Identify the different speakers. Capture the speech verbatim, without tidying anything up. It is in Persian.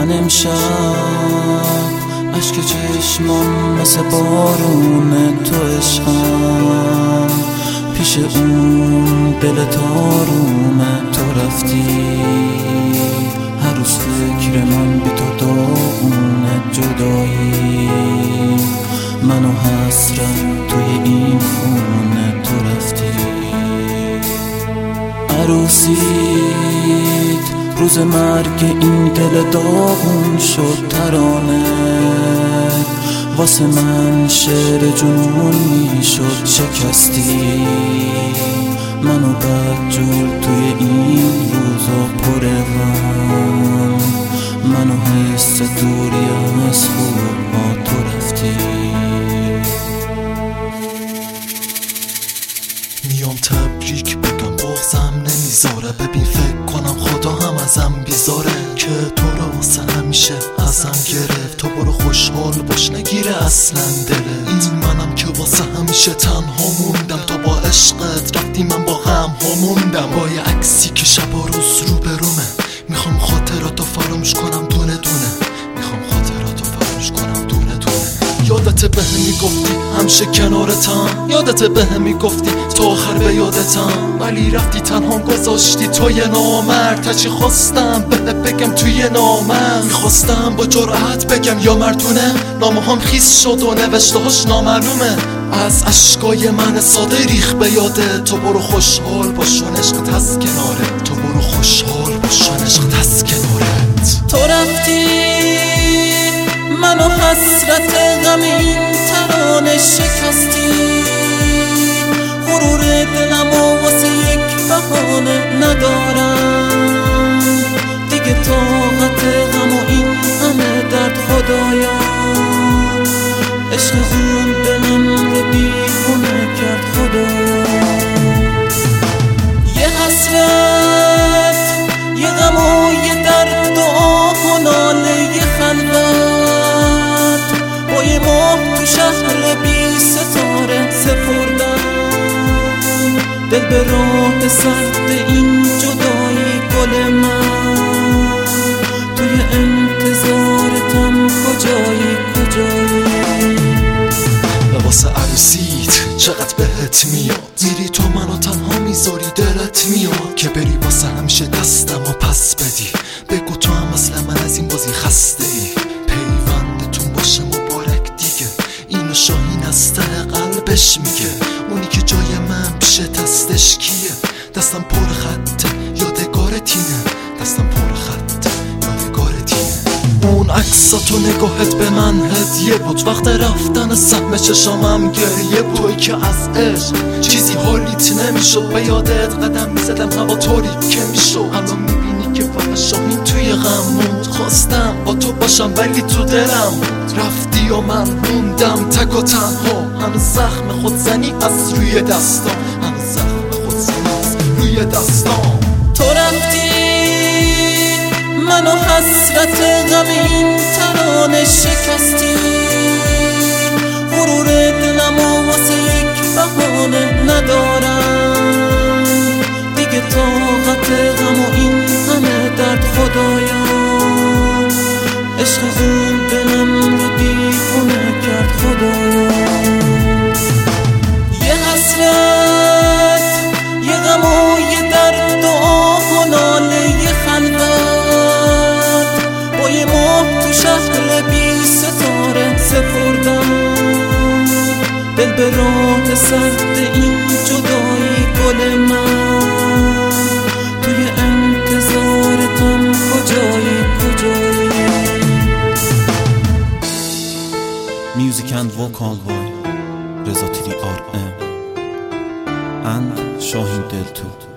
Speaker 1: من امشب اشک چشمام مثل بارون تو عشقم، پیش اون دل تارومه تو رفتی. هر روز فکر من بی تو داغونه جدایی، منو حسرت توی این خونه تو رفتی. عروسیت روز مرگ این دل داغون شد ترانه، واسه من شعر جنون میشد. شکستی منو بدجور توی این روزا پر غم، منو حس دوری از خوبا تو رفتی.
Speaker 2: میام تبریک بگم بغضم نمیذاره، ببین فکر کنم خدا هم ازم بیزاره که تو رو واسه همیشه ازم گرفت. تو برو خوشحال باش نگیره اصلا دلت. این منم که واسه همیشه تنها موندم، تو با عشقت رفتی من با غم ها موندم. با یه عکسی که شب و روز رو برومه، میخوام خاطراتو فراموش کنم دونه دونه، میخوام خاطراتو فراموش کنم دونه دونه. یادت به هم میگفتی همیشه کنارتم، یادت به هم میگفتی تا آخر به یادتم، ولی رفتی تنها گذاشتی توی نامرد. هرچی خواستم بهت بگم توی نامرد، میخواستم با جرأت بگم یا مردونه، نامه هم خیس شد و نوشته هاش نامعلومه. از عشقای من ساده ریخ به یاده، تو برو خوشحال باشون عشقت هست کناره، تو برو خوشحال باشون عشقت هست کنارت.
Speaker 1: تو رفتی منو حسرت غم این ترانه شکستی، غرور دلمو واسه یک بهانه ندارم دیگه، طاقت غم و این همه درد خدایا. عشق اون دلم رو دیوونه کرد خدایا. یه حسرت یه غم و یه درد و آه و ناله یه خلوت، با یه ماه تو شهر بی ستاره سپردم دل به راه سرد این جدایی. گل من توی انتظارتم کجایی کجایی.
Speaker 2: لباس عروسیت چقدر بهت میاد، میری تو منو تنها میذاری دلت میاد که بری واسه همیشه دستم و پس بدی. بگو تو هم مثل من از این بازی خسته ای، پیوندتون باشه مبارک دیگه. اینو شاهین از ته قلبش میگه، اونی که جای من پیش دستش کیه. دستم پر خطه یادگار تینه، دستم پر خطه یادگار تینه. اون عکساتو نگاهت به من هدیه بود، وقت رفتن سهم چشامم گریه بود. توی که از عشق چیزی حالیت نمیشد، به یادت قدم میزدم هوا طوری که میشد. الان میبینی که فقط شاهین توی غم موند، خواستم با تو باشم ولی تو دلم بود. رفتی و من موندم تک و تنها، هنوز زخم خودزنی از روی دستام، هنوز زخم خودزنی از روی دستام.
Speaker 1: تو رفتی منو حسرت غم این ترانه شکستی، غرور دلمو واسه یک بهانه ندارم دیگه، طاقت غم و این همه درد خدایا. عشق اون دلم رو دیوونه کرد خدایا. یه حسرت یه غم و یه درد و آه و ناله یه خلوت، با یه ماه تو شهر بی ستاره سپردم دل به راه سرد این جدایی. گل من توی انتظارتم کجایی کجایی.
Speaker 3: Music and vocal by Reza Tiri R M and Shahin Deltu.